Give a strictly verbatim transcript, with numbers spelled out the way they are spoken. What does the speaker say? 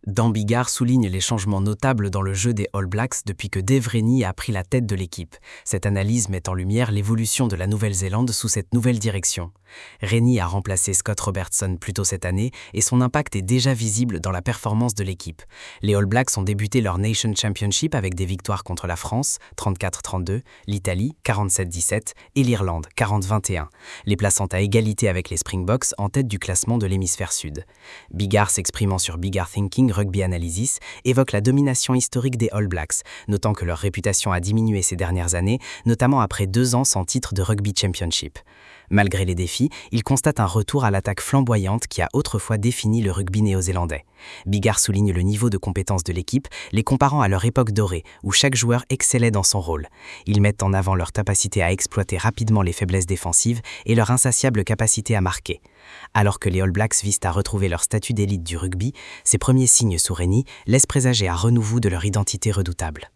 Dan Biggar souligne les changements notables dans le jeu des All Blacks depuis que Dave Rennie a pris la tête de l'équipe. Cette analyse met en lumière l'évolution de la Nouvelle-Zélande sous cette nouvelle direction. Rennie a remplacé Scott Robertson plus tôt cette année et son impact est déjà visible dans la performance de l'équipe. Les All Blacks ont débuté leur Nation Championship avec des victoires contre la France, trente-quatre à trente-deux, l'Italie, quarante-sept à dix-sept et l'Irlande, quarante à vingt et un, les plaçant à égalité avec les Springboks en tête du classement de l'hémisphère sud. Biggar, s'exprimant sur Biggar Thinking Rugby Analysis, évoque la domination historique des All Blacks, notant que leur réputation a diminué ces dernières années, notamment après deux ans sans titre de Rugby Championship. Malgré les défis, il constate un retour à l'attaque flamboyante qui a autrefois défini le rugby néo-zélandais. Biggar souligne le niveau de compétence de l'équipe, les comparant à leur époque dorée, où chaque joueur excellait dans son rôle. Ils mettent en avant leur capacité à exploiter rapidement les faiblesses défensives et leur insatiable capacité à marquer. Alors que les All Blacks visent à retrouver leur statut d'élite du rugby, ces premiers signes sous Rennie laissent présager un renouveau de leur identité redoutable.